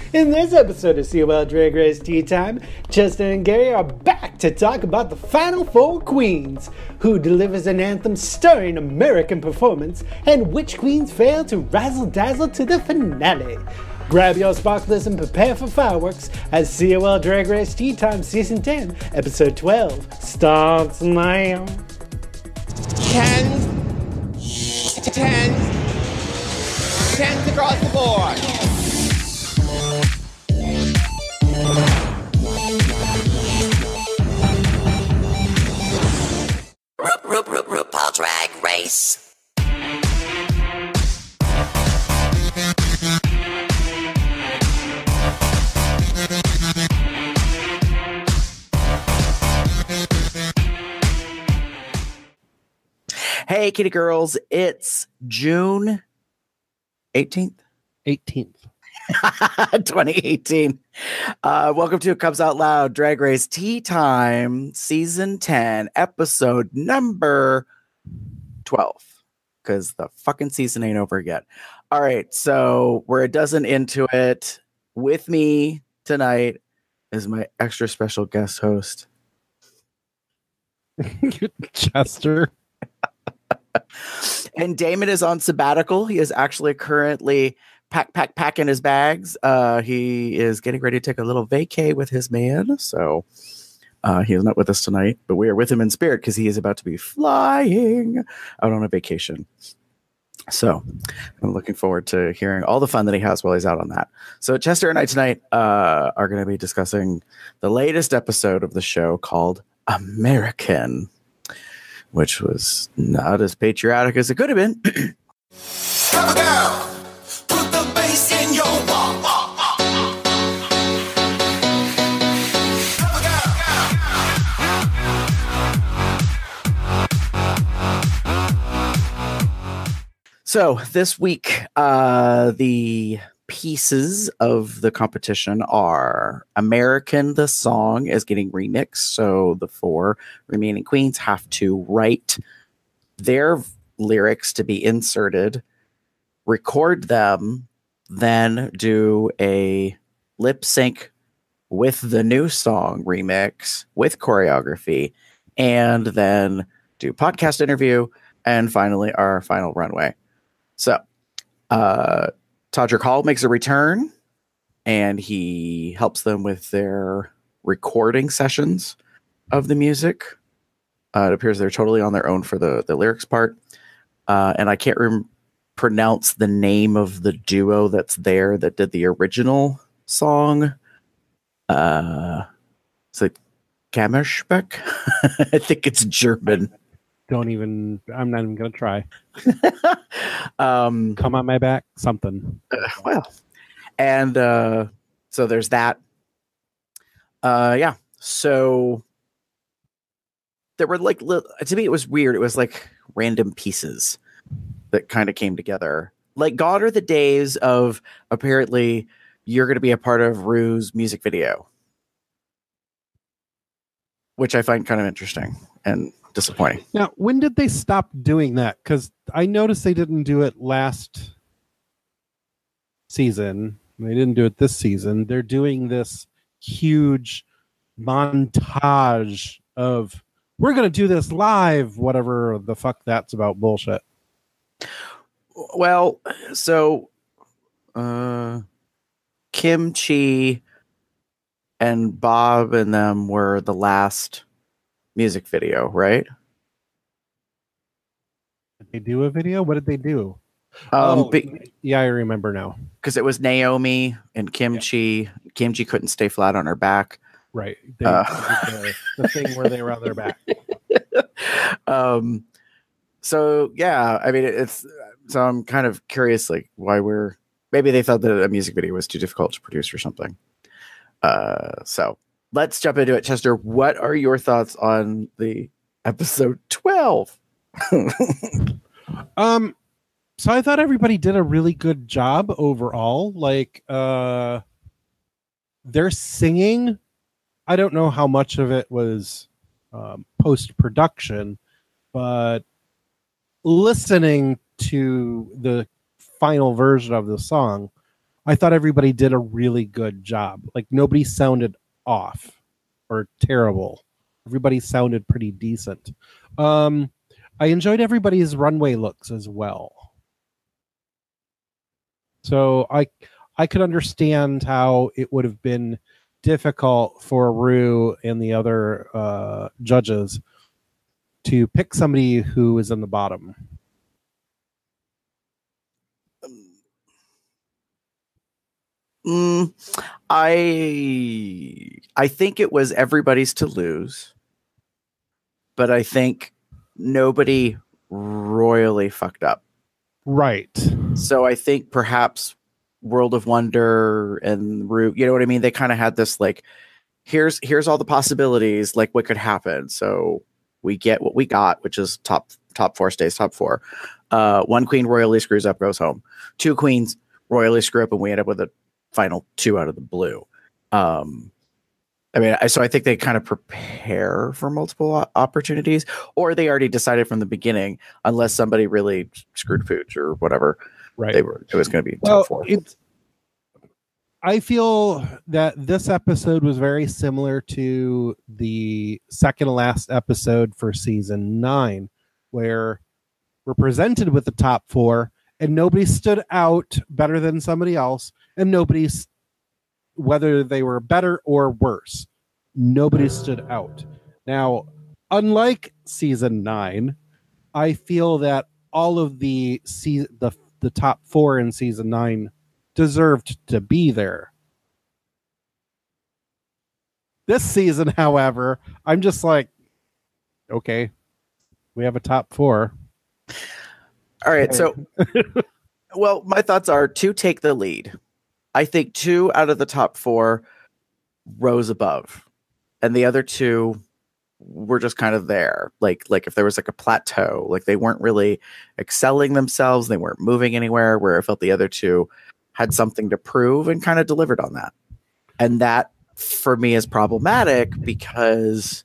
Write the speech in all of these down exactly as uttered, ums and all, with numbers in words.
In this episode of C O L Drag Race Tea Time, Chester and Gary are back to talk about the final four queens, who delivers an anthem-stirring American performance, and which queens fail to razzle-dazzle to the finale. Grab your sparklers and prepare for fireworks as C O L Drag Race Tea Time Season ten, Episode twelve starts now. Ten, ten, tens across the board. Ru- Ru- Ru- RuPaul Drag Race. Hey, kitty girls, it's June eighteenth. eighteenth. twenty eighteen. Uh, welcome to It Comes Out Loud Drag Race Tea Time, Season ten, Episode number twelve. Because the fucking season ain't over yet. All right, so we're a dozen into it. With me tonight is my extra special guest host, Chester. And Damon is on sabbatical. He is actually currently pack, pack, packing his bags. Uh, he is getting ready to take a little vacay with his man. So uh, he is not with us tonight, but we are with him in spirit because he is about to be flying out on a vacation. So I'm looking forward to hearing all the fun that he has while he's out on that. So Chester and I tonight uh, are going to be discussing the latest episode of the show called American, which was not as patriotic as it could have been. Cover girl, put the bass in your walk. Cover girl. So this week, uh, the pieces of the competition are American, the song is getting remixed. So the four remaining queens have to write their lyrics to be inserted, record them, then do a lip sync with the new song remix with choreography, and then do podcast interview, and finally our final runway. So, uh, Todrick Hall makes a return, and he helps them with their recording sessions of the music. Uh, it appears they're totally on their own for the, the lyrics part. Uh, and I can't rem- pronounce the name of the duo that's there that did the original song. Uh, is it Kammersbeck? I think it's German. Don't even, I'm not even going to try. um, Come on my back, something. Uh, well, and uh, so there's that. Uh, yeah. So there were like, li- to me, it was weird. It was like random pieces that kind of came together. Like, God are the days of apparently you're going to be a part of Rue's music video, which I find kind of interesting and disappointing. Now, when did they stop doing that? Because I noticed they didn't do it last season. They didn't do it this season. They're doing this huge montage of, we're going to do this live, whatever the fuck that's about bullshit. Well, so uh, Kim Chi and Bob and them were the last music video, right? Did they do a video? What did they do? Um, oh, be- yeah, I remember now. Because it was Naomi and Kim Yeah. Chi. Kim Chi couldn't stay flat on her back. Right. They Uh. did the, the thing where they were on their back. um, so yeah, I mean, it's so I'm kind of curious, like why we're maybe they thought that a music video was too difficult to produce or something. Uh, so let's jump into it, Chester. What are your thoughts on the episode twelve? Um, so I thought everybody did a really good job overall. Like, uh, their singing, I don't know how much of it was um, post production, but listening to the final version of the song, I thought everybody did a really good job. Like nobody sounded off or terrible. Everybody sounded pretty decent. Um, I enjoyed everybody's runway looks as well. So I I could understand how it would have been difficult for Rue and the other uh, judges to pick somebody who is in the bottom. Mm, I I think it was everybody's to lose, but I think nobody royally fucked up. Right. So I think perhaps World of Wonder and Rue, you know what I mean? They kind of had this like, here's here's all the possibilities, like what could happen. So we get what we got, which is top top four stays top four. Uh, one queen royally screws up, goes home. Two queens royally screw up, and we end up with a final two out of the blue. Um, I mean, I, so I think they kind of prepare for multiple opportunities, or they already decided from the beginning, unless somebody really screwed pooch or whatever, Right. they were it was going to be Well, top four. it's, I feel that this episode was very similar to the second to last episode for season nine, where we're presented with the top four and nobody stood out better than somebody else, and nobody's, whether they were better or worse, nobody stood out. Now, unlike season nine, I feel that all of the se- the the top four in season nine deserved to be there. This season, however, I'm just like, okay, we have a top four. All right, so well, my thoughts are two take the lead. I think two out of the top four rose above, and the other two were just kind of there. Like, like if there was like a plateau, like they weren't really excelling themselves, they weren't moving anywhere. Where I felt the other two had something to prove and kind of delivered on that. And that for me is problematic because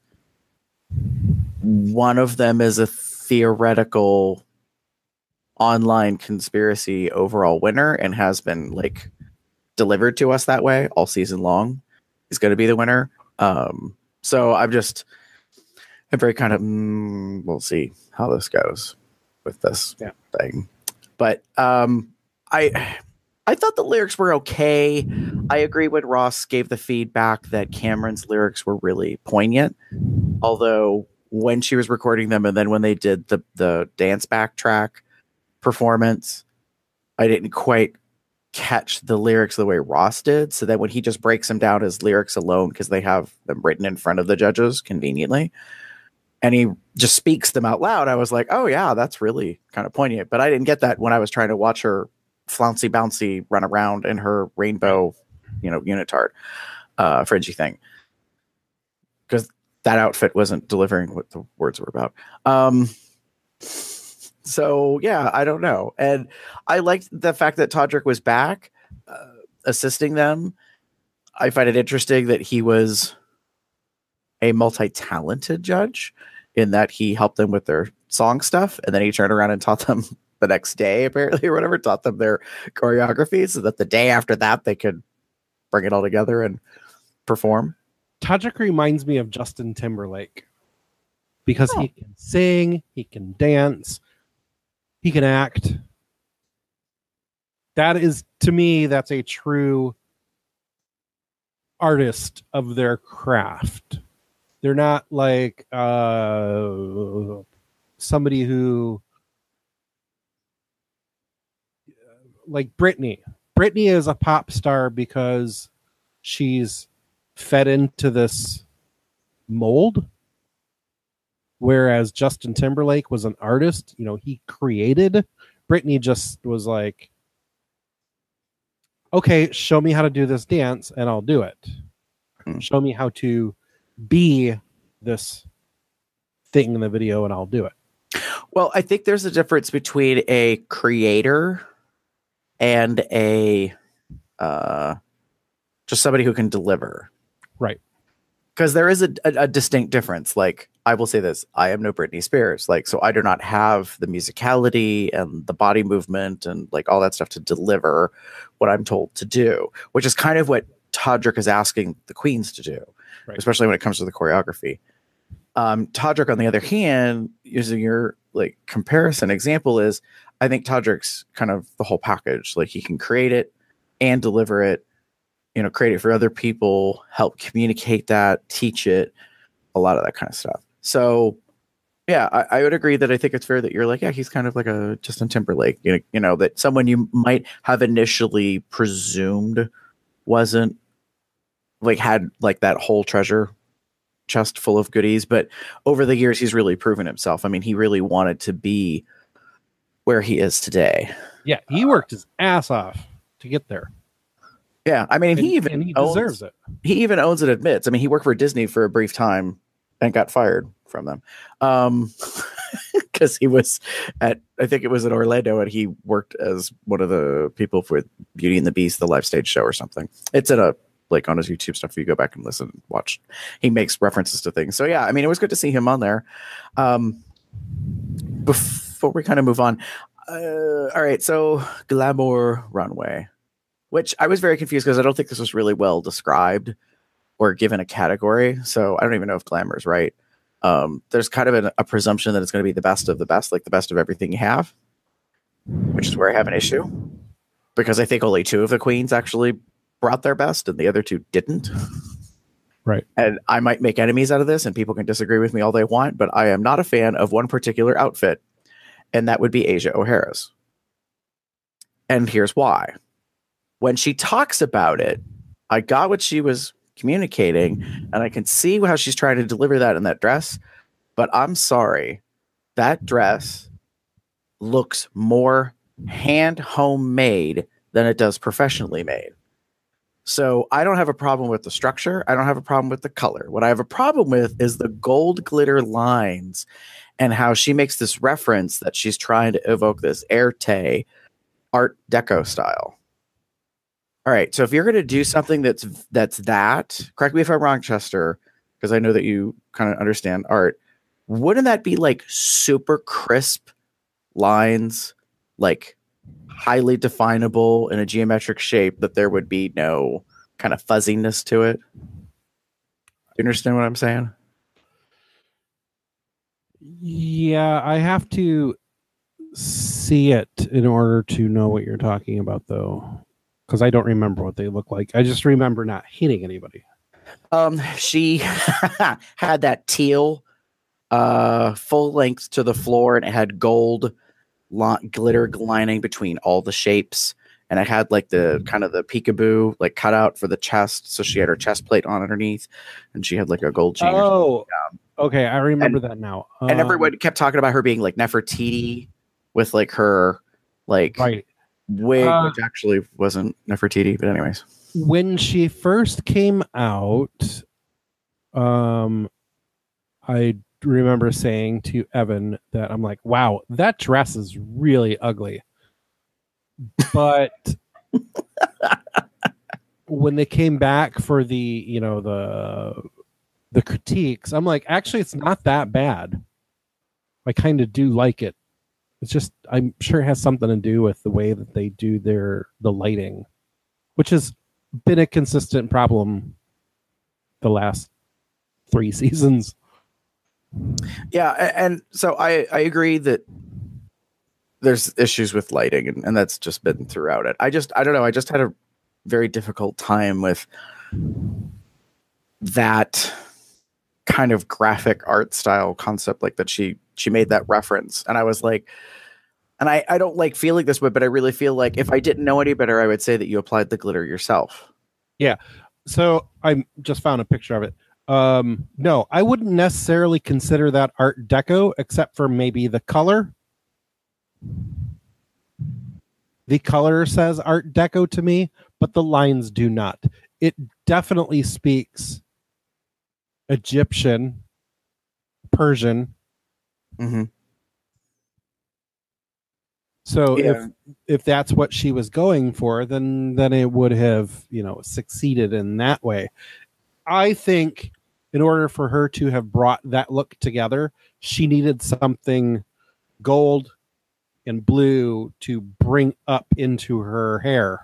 one of them is a theoretical online conspiracy overall winner and has been like delivered to us that way all season long. Is going to be the winner. Um, so I'm just, I'm very kind of, mm, we'll see how this goes with this yeah. thing. But um, I, I thought the lyrics were okay. I agree when Ross gave the feedback that Cameron's lyrics were really poignant. Although when she was recording them and then when they did the, the dance backtrack performance, I didn't quite catch the lyrics the way Ross did. So that when he just breaks them down as lyrics alone, because they have them written in front of the judges conveniently, and he just speaks them out loud, I was like, oh yeah, that's really kind of poignant. But I didn't get that when I was trying to watch her flouncy bouncy run around in her rainbow, you know, unitard, uh, fringy thing. Because that outfit wasn't delivering what the words were about. Um, So, yeah, I don't know. And I liked the fact that Todrick was back uh, assisting them. I find it interesting that he was a multi-talented judge in that he helped them with their song stuff. And then he turned around and taught them the next day, apparently, or whatever, taught them their choreography so that the day after that they could bring it all together and perform. Todrick reminds me of Justin Timberlake because Oh. he can sing, he can dance, he can act. That is, to me, that's a true artist of their craft. They're not like uh, somebody who, like Britney. Britney is a pop star because she's fed into this mold. Whereas Justin Timberlake was an artist, you know, he created. Britney just was like, okay, show me how to do this dance and I'll do it. Mm. Show me how to be this thing in the video and I'll do it. Well, I think there's a difference between a creator and a uh, just somebody who can deliver. Right. Because there is a, a, a distinct difference. Like I will say this, I am no Britney Spears. Like, so I do not have the musicality and the body movement and like all that stuff to deliver what I'm told to do, which is kind of what Todrick is asking the queens to do, right. Especially when it comes to the choreography. Um, Todrick, on the other hand, using your like comparison example, is I think Todrick's kind of the whole package. Like, he can create it and deliver it, you know, create it for other people, help communicate that, teach it, a lot of that kind of stuff. So, yeah, I, I would agree that I think it's fair that you're like, yeah, he's kind of like a Justin Timberlake, you know, you know, that someone you might have initially presumed wasn't like had like that whole treasure chest full of goodies, but over the years he's really proven himself. I mean, he really wanted to be where he is today. Yeah, he worked his ass off to get there. Yeah, I mean, and, he even and he owns, deserves it. He even owns and admits. I mean, he worked for Disney for a brief time and got fired from them um, because he was at, I think it was in Orlando, and he worked as one of the people for Beauty and the Beast, the live stage show or something. It's in a like on his YouTube stuff. If you go back and listen and watch, he makes references to things. So yeah, I mean, it was good to see him on there. Um, before we kind of move on, uh, all right. So Glamour Runway, which I was very confused because I don't think this was really well described or given a category. So I don't even know if glamour is right. Um, there's kind of an, a presumption that it's going to be the best of the best, like the best of everything you have, which is where I have an issue because I think only two of the queens actually brought their best and the other two didn't. Right. And I might make enemies out of this and people can disagree with me all they want, but I am not a fan of one particular outfit, and that would be Asia O'Hara's. And here's why. When she talks about it, I got what she was communicating, and I can see how she's trying to deliver that in that dress. But I'm sorry, that dress looks more hand homemade than it does professionally made. So I don't have a problem with the structure. I don't have a problem with the color. What I have a problem with is the gold glitter lines and how she makes this reference that she's trying to evoke this Erte Art Deco style. All right, so if you're going to do something that's that's that, correct me if I'm wrong, Chester, because I know that you kind of understand art. Wouldn't that be like super crisp lines, like highly definable in a geometric shape that there would be no kind of fuzziness to it? Do you understand what I'm saying? Yeah, I have to see it in order to know what you're talking about, though. Because I don't remember what they look like. I just remember not hitting anybody. Um, she had that teal uh, full length to the floor, and it had gold li- glitter lining between all the shapes. And it had like the kind of the peekaboo like cut out for the chest. So she had her chest plate on underneath, and she had like a gold chain. Oh, okay. I remember and, that now. And um, everyone kept talking about her being like Nefertiti with like her like. Right. wig, uh, which actually wasn't Nefertiti, but anyways. When she first came out, um, I remember saying to Evan that I'm like, wow, that dress is really ugly. But when they came back for the, you know, the the critiques, I'm like, actually, it's not that bad. I kind of do like it. It's just, I'm sure it has something to do with the way that they do their the lighting, which has been a consistent problem the last three seasons. Yeah, and so I, I agree that there's issues with lighting, and, and that's just been throughout it. I just, I don't know, I just had a very difficult time with that kind of graphic art style concept, like that she she made that reference, and I was like, and I I don't like feeling this way, but I really feel like if I didn't know any better, I would say that you applied the glitter yourself. Yeah, so I just found a picture of it. Um, no, I wouldn't necessarily consider that Art Deco, except for maybe the color. The color says Art Deco to me, but the lines do not. It definitely speaks Egyptian, Persian. Mm-hmm. So yeah. if if that's what she was going for, then then it would have, you know, succeeded in that way. I think in order for her to have brought that look together, she needed something gold and blue to bring up into her hair.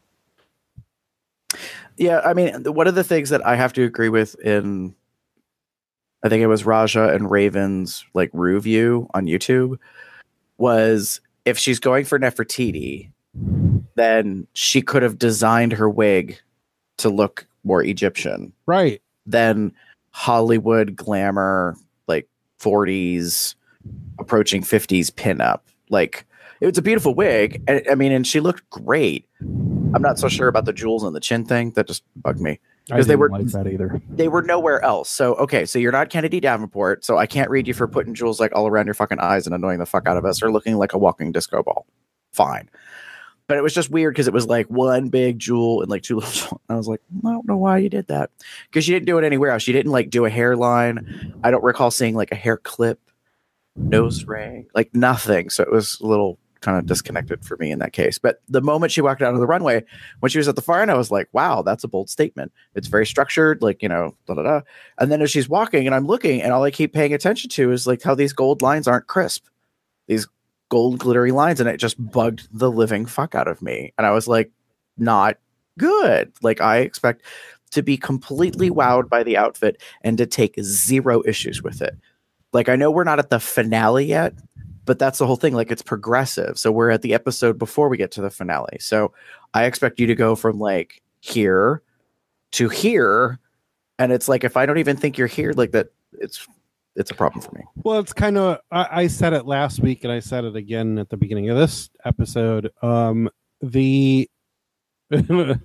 Yeah, I mean, one of the things that I have to agree with in, I think it was Raja and Raven's like review on YouTube, was if she's going for Nefertiti, then she could have designed her wig to look more Egyptian, right? Than Hollywood glamour, like forties approaching fifties pinup. Like, it was a beautiful wig. I, I mean, and she looked great. I'm not so sure about the jewels on the chin thing. That just bugged me because they were like that either. They were nowhere else. So okay, so you're not Kennedy Davenport. So I can't read you for putting jewels like all around your fucking eyes and annoying the fuck out of us, or looking like a walking disco ball. Fine, but it was just weird because it was like one big jewel and like two little jewels. I was like, I don't know why you did that, because you didn't do it anywhere else. You didn't like do a hairline. I don't recall seeing like a hair clip, nose ring, like nothing. So it was a little kind of disconnected for me in that case. But the moment she walked out of the runway, when she was at the far end, I was like, wow, that's a bold statement. It's very structured, like, you know, da da da. And then as she's walking and I'm looking, and all I keep paying attention to is like how these gold lines aren't crisp, these gold glittery lines, and it just bugged the living fuck out of me. And I was like, not good. Like, I expect to be completely wowed by the outfit and to take zero issues with it. Like, I know we're not at the finale yet, but that's the whole thing. Like, it's progressive. So we're at the episode before we get to the finale. So I expect you to go from like here to here. And it's like, if I don't even think you're here, like that, it's, it's a problem for me. Well, it's kind of, I, I said it last week and I said it again at the beginning of this episode. Um, the, the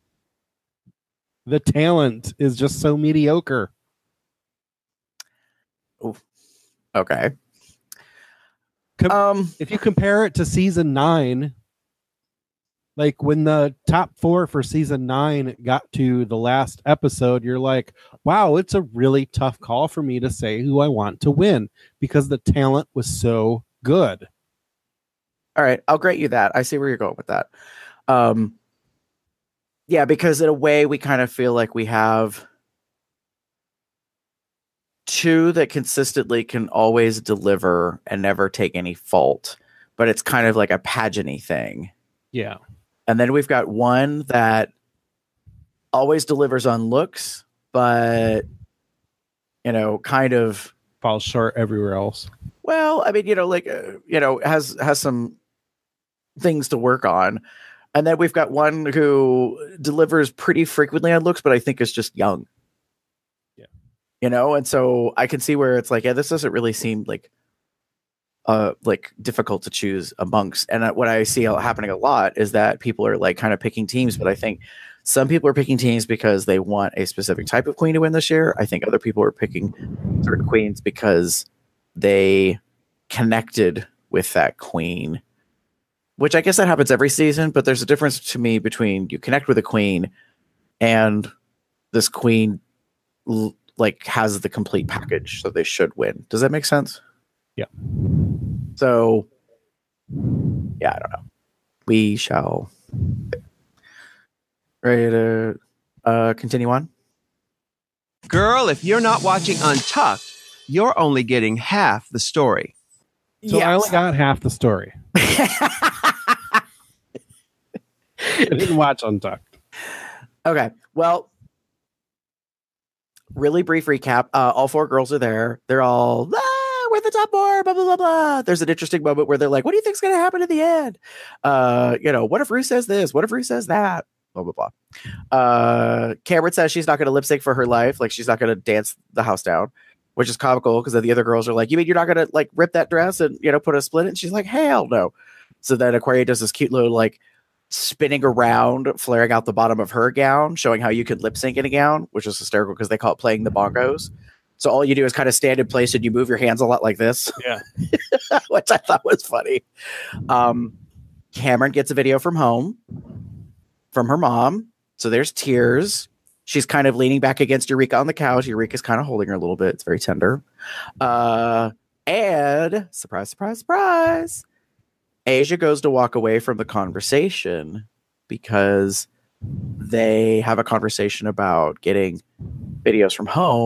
talent is just so mediocre. Ooh. Okay. Com- um, if you compare it to season nine, like when the top four for season nine got to the last episode, you're like, wow, it's a really tough call for me to say who I want to win because the talent was so good. All right, I'll grant you that. I see where you're going with that. Um, yeah, because in a way we kind of feel like we have two that consistently can always deliver and never take any fault, but it's kind of like a pageant-y thing. Yeah. And then we've got one that always delivers on looks, but, you know, kind of falls short everywhere else. Well, I mean, you know, like, uh, you know, has, has some things to work on. And then we've got one who delivers pretty frequently on looks, but I think is just young. You know, and so I can see where it's like, yeah, this doesn't really seem like uh like difficult to choose amongst. And what I see happening a lot is that people are like kind of picking teams, but I think some people are picking teams because they want a specific type of queen to win this year. I think other people are picking certain queens because they connected with that queen, which I guess that happens every season, but there's a difference to me between you connect with a queen and this queen l- like has the complete package, so they should win. Does that make sense? Yeah. So, yeah, I don't know. We shall. Ready to uh, continue on? Girl, if you're not watching Untucked, you're only getting half the story. So yes. I only got half the story. I didn't watch Untucked. Okay, well, really brief recap. Uh, all four girls are there. They're all, ah, we're the top four, blah, blah, blah, blah. There's an interesting moment where they're like, what do you think's going to happen in the end? Uh, you know, what if Ruth says this? What if Ruth says that? Blah, blah, blah. Uh, Cameron says she's not going to lip sync for her life. Like, she's not going to dance the house down, which is comical because the other girls are like, you mean you're not going to, like, rip that dress and, you know, put a split in? And she's like, hell no. So then Aquaria does this cute little, like, spinning around, flaring out the bottom of her gown, showing how you could lip sync in a gown, which is hysterical because they call it playing the bongos. So all you do is kind of stand in place and you move your hands a lot like this. Yeah. Which I thought was funny. Um, Cameron gets a video from home from her mom. So there's tears. She's kind of leaning back against Eureka on the couch. Eureka's kind of holding her a little bit. It's very tender. Uh, and surprise, surprise, surprise. Asia goes to walk away from the conversation because they have a conversation about getting videos from home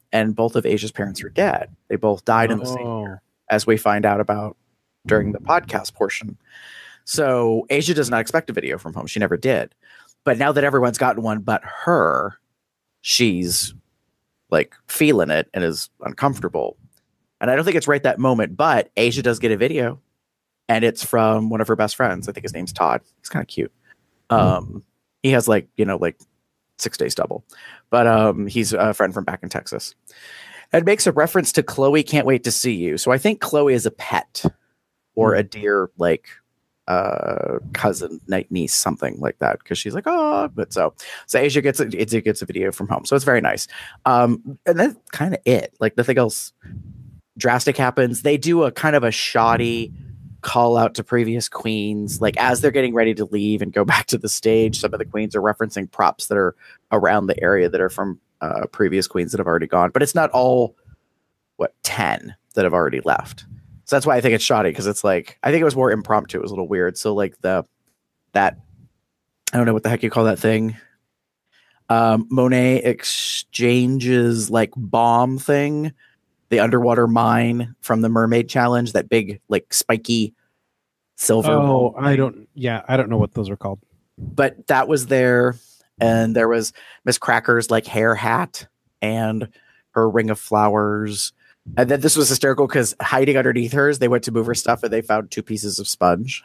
and both of Asia's parents are dead. They both died in the same Oh. year, as we find out about during the podcast portion. So Asia does not expect a video from home. She never did. But now that everyone's gotten one but her, she's like feeling it and is uncomfortable. And I don't think it's right that moment, but Asia does get a video, and it's from one of her best friends. I think his name's Todd. He's kind of cute. Um, he has like, you know, like six days double, but um, he's a friend from back in Texas. It makes a reference to Chloe can't wait to see you. So I think Chloe is a pet or a dear, like, uh, cousin, niece, something like that. Cause she's like, oh, but so, so Asia gets a, it gets a video from home. So it's very nice. Um, and that's kind of it. Like nothing else drastic happens. They do a kind of a shoddy call out to previous queens. Like as they're getting ready to leave and go back to the stage, some of the queens are referencing props that are around the area that are from uh, previous queens that have already gone, but it's not all what ten that have already left. So that's why I think it's shoddy, because it's like I think it was more impromptu. It was a little weird. So like the that I don't know what the heck you call that thing. Um, Monet exchanges like bomb thing, the underwater mine from the Mermaid Challenge, that big like spiky silver. Oh, I don't. Yeah, I don't know what those are called. But that was there, and there was Miss Cracker's like hair hat and her ring of flowers. And then this was hysterical because hiding underneath hers, they went to move her stuff and they found two pieces of sponge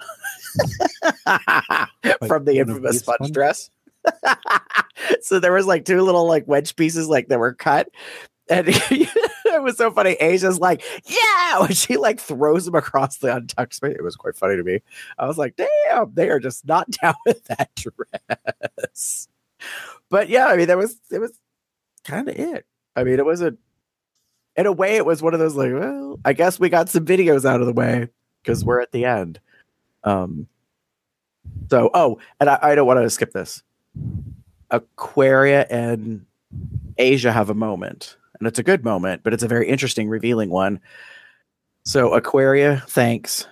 from the infamous sponge, sponge dress. So there was like two little like wedge pieces like that were cut. And it was so funny. Asia's like, yeah, when she like throws them across the untucked space. It was quite funny to me. I was like, damn, they are just not down with that dress. But yeah, I mean, that was, it was kind of it. I mean, it was a, in a way, it was one of those like, well, I guess we got some videos out of the way because we're at the end. Um. So, oh, and I, I don't want to skip this. Aquaria and Asia have a moment, and it's a good moment, but it's a very interesting, revealing one. So Aquaria thanks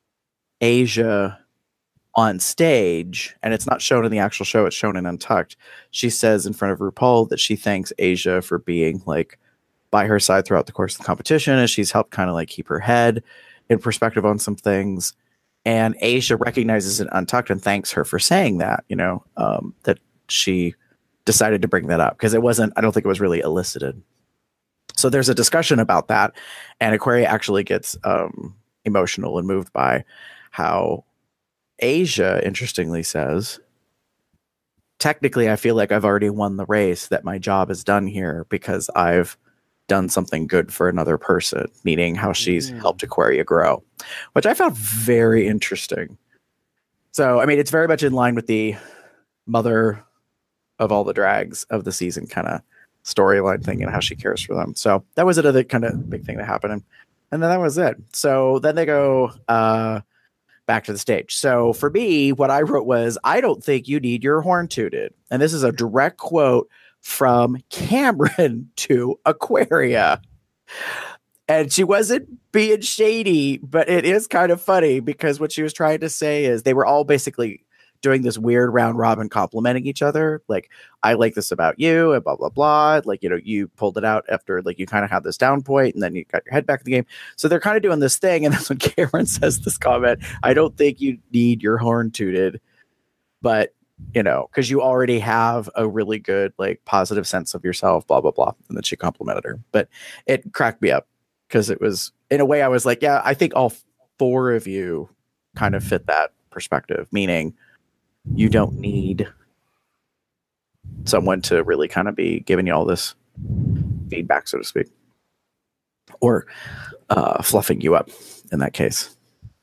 Asia on stage, and it's not shown in the actual show, it's shown in Untucked. She says in front of RuPaul that she thanks Asia for being like by her side throughout the course of the competition, and she's helped kind of like keep her head in perspective on some things. And Asia recognizes it Untucked and thanks her for saying that, you know, um, that she decided to bring that up because it wasn't, I don't think it was really elicited. So there's a discussion about that, and Aquaria actually gets um, emotional and moved by how Asia, interestingly, says, technically, I feel like I've already won the race, that my job is done here because I've done something good for another person, meaning how she's mm. helped Aquaria grow, which I found very interesting. So, I mean, it's very much in line with the mother of all the drags of the season kind of storyline thing and how she cares for them. So that was another kind of big thing that happened. And, and then that was it. So then they go uh, back to the stage. So for me, what I wrote was, I don't think you need your horn tooted. And this is a direct quote from Cameron to Aquaria. And she wasn't being shady, but it is kind of funny because what she was trying to say is they were all basically doing this weird round robin complimenting each other. Like, I like this about you and blah, blah, blah. Like, you know, you pulled it out after like you kind of had this down point and then you got your head back in the game. So they're kind of doing this thing. And that's when Cameron says this comment, I don't think you need your horn tooted, but you know, because you already have a really good, like, positive sense of yourself, blah, blah, blah. And then she complimented her. But it cracked me up because it was, in a way, I was like, yeah, I think all four of you kind of fit that perspective, meaning you don't need someone to really kind of be giving you all this feedback, so to speak, or uh, fluffing you up in that case.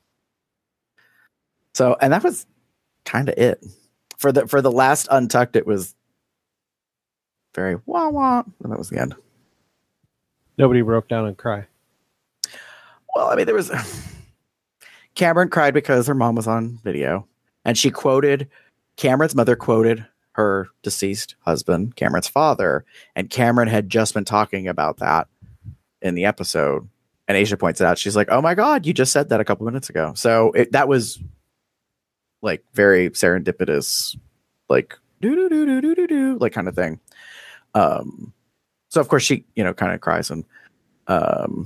So, and that was kind of it. For the for the last Untucked, it was very wah wah, and that was the end. Nobody broke down and cried. Well, I mean, there was Cameron cried because her mom was on video, and she quoted Cameron's mother quoted her deceased husband, Cameron's father, and Cameron had just been talking about that in the episode. And Asia points it out. She's like, "Oh my God, you just said that a couple minutes ago." So it, that was like very serendipitous, like do do do do do do do like kind of thing. Um, So of course she, you know, kind of cries, and um,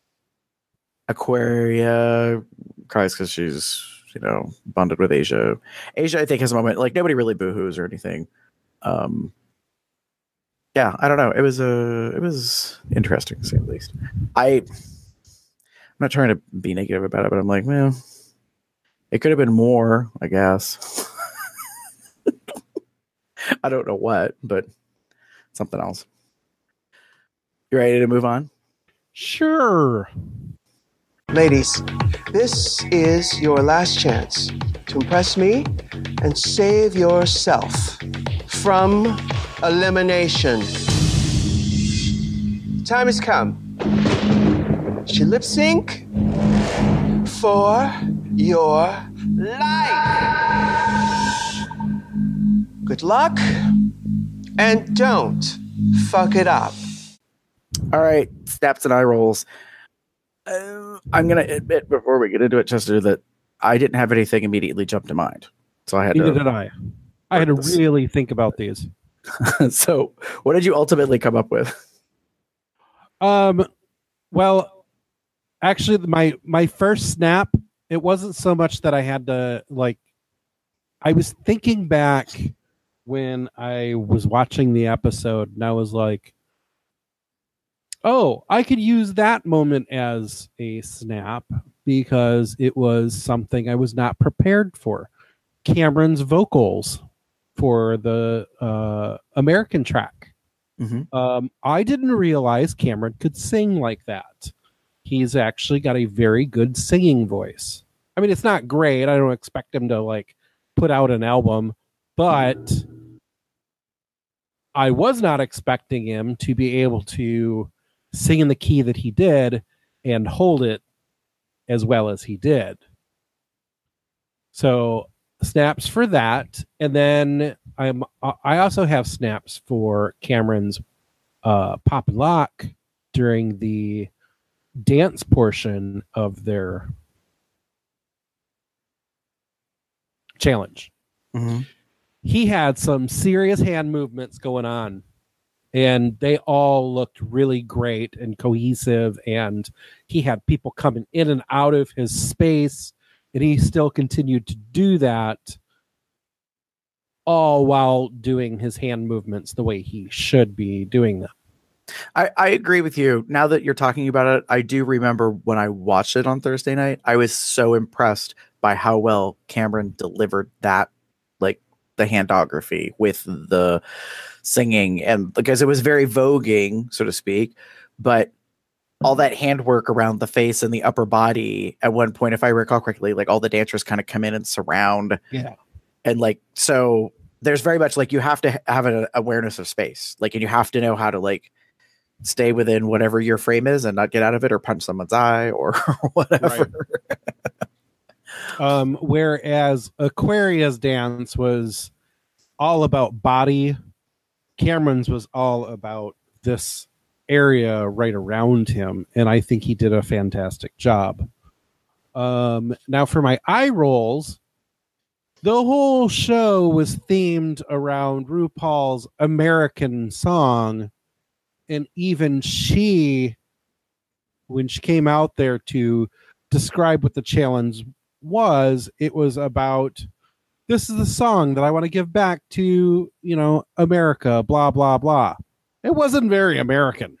Aquaria cries because she's, you know, bonded with Asia. Asia, I think, has a moment like nobody really boohoos or anything. Um, yeah, I don't know. It was a, it was interesting to say the least. I, I'm not trying to be negative about it, but I'm like, well, it could have been more, I guess. I don't know what, but something else. You ready to move on? Sure. Ladies, this is your last chance to impress me and save yourself from elimination. Time has come. She lip sync for your life. Good luck, and don't fuck it up. All right, snaps and eye rolls. Uh, I'm going to admit before we get into it, Chester, that I didn't have anything immediately jump to mind. So I had Neither to. did I. I had to this. really think about these. So what did you ultimately come up with? Um, well, actually, my my first snap, it wasn't so much that I had to like. I was thinking back when I was watching the episode, and I was like, "Oh, I could use that moment as a snap because it was something I was not prepared for." Cameron's vocals for the uh, American track. Mm-hmm. Um, I didn't realize Cameron could sing like that. He's actually got a very good singing voice. I mean, it's not great. I don't expect him to like put out an album, but I was not expecting him to be able to sing in the key that he did and hold it as well as he did. So snaps for that, and then I'm I also have snaps for Cameron's uh, pop and lock during the dance portion of their challenge. Mm-hmm. He had some serious hand movements going on, and they all looked really great and cohesive, and he had people coming in and out of his space, and he still continued to do that all while doing his hand movements the way he should be doing them. I, I agree with you. Now that you're talking about it, I do remember when I watched it on Thursday night, I was so impressed by how well Cameron delivered that, like the handography with the singing, and because it was very voguing, so to speak, but all that handwork around the face and the upper body at one point, if I recall correctly, like all the dancers kind of come in and surround. Yeah. And like, so there's very much like you have to have an awareness of space, like, and you have to know how to like stay within whatever your frame is and not get out of it or punch someone's eye or whatever. Right. um, whereas Aquaria's dance was all about body, Cameron's was all about this area right around him, and I think he did a fantastic job. Um, now for my eye rolls, the whole show was themed around RuPaul's American song, and even she, when she came out there to describe what the challenge was, it was about, this is the song that I want to give back to, you know, America, blah, blah, blah. It wasn't very American.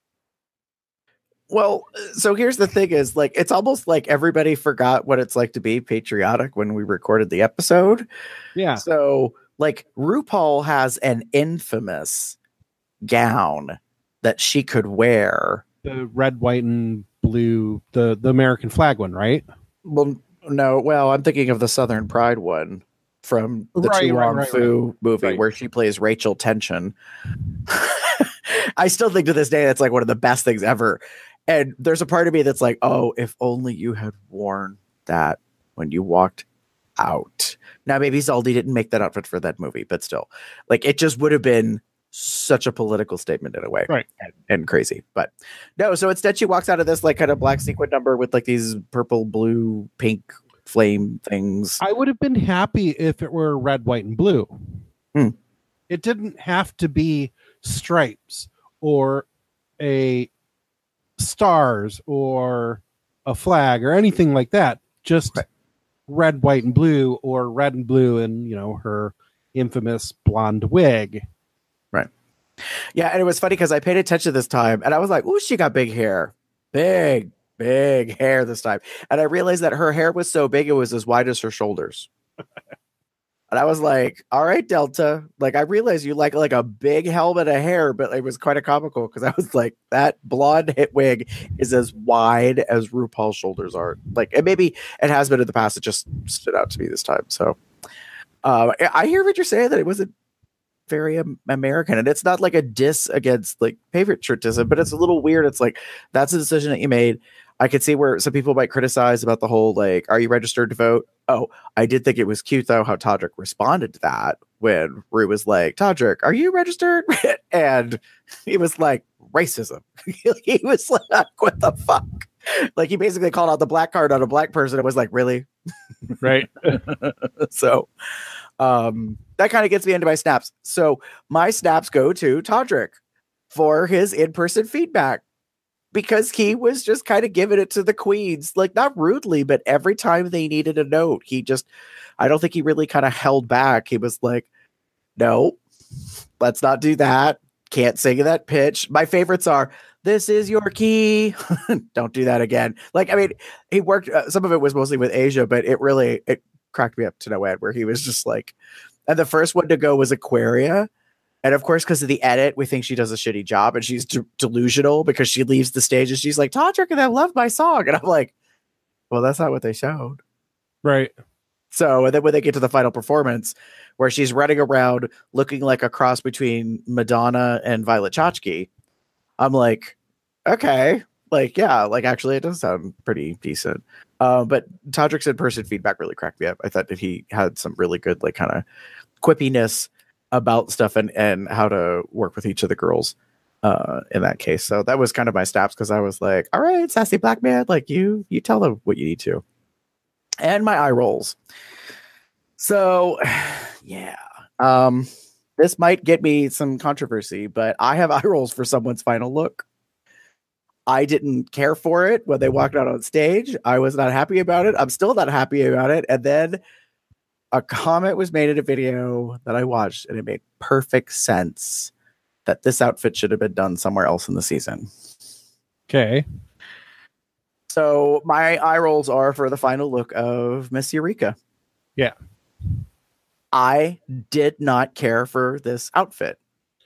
Well, so here's the thing is like, it's almost like everybody forgot what it's like to be patriotic when we recorded the episode. Yeah. So like RuPaul has an infamous gown that she could wear. The red, white, and blue, the, the American flag one, right? Well, no, well, I'm thinking of the Southern Pride one from the Right, Tu right, Wong right, Fu right. movie Right. where she plays Rachel Tension. I still think to this day that's like one of the best things ever. And there's a part of me that's like, oh, if only you had worn that when you walked out. Now, maybe Zaldi didn't make that outfit for that movie, but still, like, it just would have been such a political statement in a way, Right. and, and crazy. But no, so instead she walks out of this like kind of black sequin number with like these purple, blue, pink flame things. I would have been happy if it were red, white, and blue. Hmm. It didn't have to be stripes or a stars or a flag or anything like that. Just Right. red, white, and blue, or red and blue and, you know, her infamous blonde wig. Right. Yeah, and it was funny because I paid attention this time and I was like, ooh, she got big hair. Big, big hair this time. And I realized that her hair was so big it was as wide as her shoulders. And I was like, all right, Delta. Like, I realized you like like a big helmet of hair, but it was quite a comical because I was like, that blonde hit wig is as wide as RuPaul's shoulders are. Like, and maybe it has been in the past. It just stood out to me this time. So uh, I hear what you're saying, that it wasn't very um, American. And it's not like a diss against like patriotism, but it's a little weird. It's like, that's a decision that you made. I could see where some people might criticize about the whole, like, are you registered to vote? Oh, I did think it was cute, though, how Todrick responded to that when Rue was like, Todrick, are you registered? And he was like, racism. He was like, what the fuck? Like, he basically called out the black card on a black person and was like, really? Right. So um, that kind of gets me into my snaps. So my snaps go to Todrick for his in-person feedback, because he was just kind of giving it to the queens, like not rudely, but every time they needed a note, he just, I don't think he really kind of held back. He was like, no, let's not do that. Can't sing in that pitch. My favorites are, this is your key. Don't do that again. Like, I mean, he worked, uh, some of it was mostly with Asia, but it really, it cracked me up to no end, where he was just like, and the first one to go was Aquaria. And of course, because of the edit, we think she does a shitty job, and she's de- delusional because she leaves the stage and she's like, Todrick and I love my song. And I'm like, well, that's not what they showed. Right. So, and then when they get to the final performance, where she's running around looking like a cross between Madonna and Violet Chachki, I'm like, okay, like, yeah, like actually it does sound pretty decent. Uh, but Todrick's in-person feedback really cracked me up. I thought that he had some really good, like, kind of quippiness about stuff and, and how to work with each of the girls uh, in that case. So that was kind of my snaps, because I was like, all right, sassy black man, like you, you tell them what you need to. And my eye rolls. So yeah, um, this might get me some controversy, but I have eye rolls for someone's final look. I didn't care for it when they walked out on stage. I was not happy about it. I'm still not happy about it. And then a comment was made in a video that I watched, and it made perfect sense that this outfit should have been done somewhere else in the season. Okay. So my eye rolls are for the final look of Miss Eureka. Yeah. I did not care for this outfit.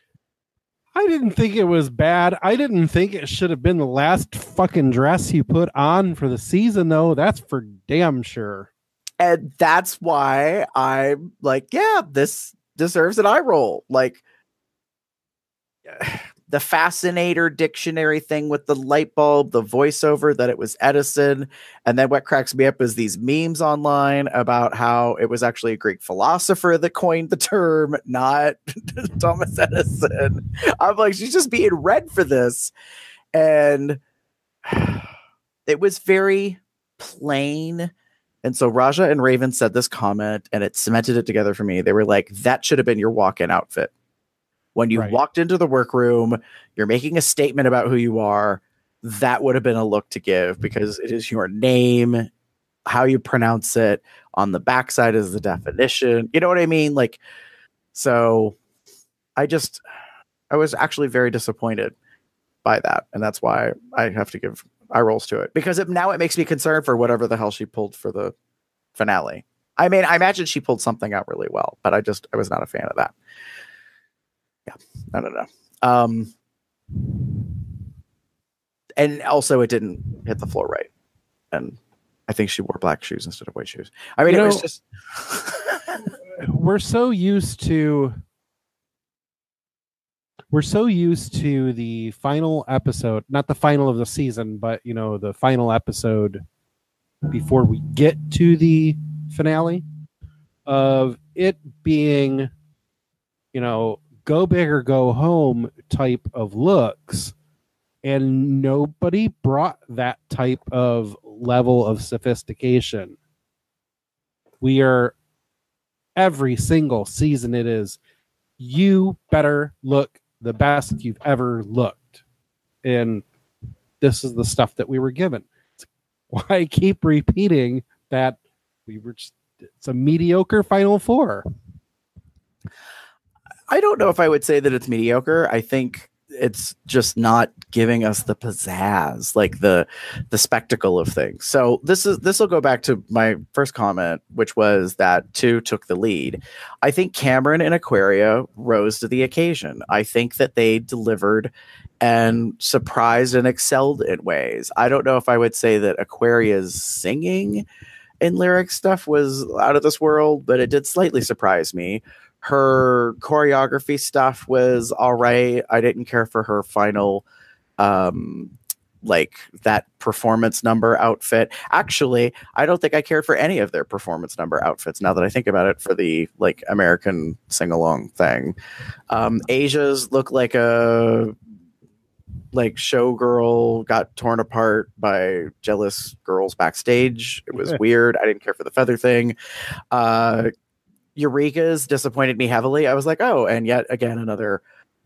I didn't think it was bad. I didn't think it should have been the last fucking dress you put on for the season, though. That's for damn sure. And that's why I'm like, yeah, this deserves an eye roll. Like, the Fascinator dictionary thing with the light bulb, the voiceover that it was Edison. And then what cracks me up is these memes online about how it was actually a Greek philosopher that coined the term, not Thomas Edison. I'm like, she's just being read for this. And it was very plain. And so Raja and Raven said this comment, and it cemented it together for me. They were like, that should have been your walk-in outfit. When you Right. walked into the workroom, you're making a statement about who you are. That would have been a look to give, because it is your name, how you pronounce it. On the backside is the definition. You know what I mean? Like, so I just, I was actually very disappointed by that. And that's why I have to give eye rolls to it, because it, now it makes me concerned for whatever the hell she pulled for the finale. I mean, I imagine she pulled something out really well, but I just, I was not a fan of that. Yeah, I don't know. Um, and also it didn't hit the floor right. And I think she wore black shoes instead of white shoes. I mean, You it know, was just, we're so used to we're so used to the final episode, not the final of the season, but you know, the final episode before we get to the finale, of it being, you know, go big or go home type of looks, and nobody brought that type of level of sophistication. We are, every single season it is, you better look the best you've ever looked. And this is the stuff that we were given. It's why I keep repeating that we were just, it's a mediocre Final Four. I don't know if I would say that it's mediocre. I think it's just not giving us the pizzazz, like the the spectacle of things. So this is this will go back to my first comment, which was that two took the lead. I think Cameron and Aquaria rose to the occasion. I think that they delivered and surprised and excelled in ways. I don't know if I would say that Aquaria's singing and lyric stuff was out of this world, but it did slightly surprise me. Her choreography stuff was all right. I didn't care for her final, um, like that performance number outfit. Actually, I don't think I cared for any of their performance number outfits. Now that I think about it, for the like American sing along thing, um, Asia's looked like a like showgirl got torn apart by jealous girls backstage. It was weird. I didn't care for the feather thing. Uh, Eureka's disappointed me heavily. I was like, oh, and yet again, another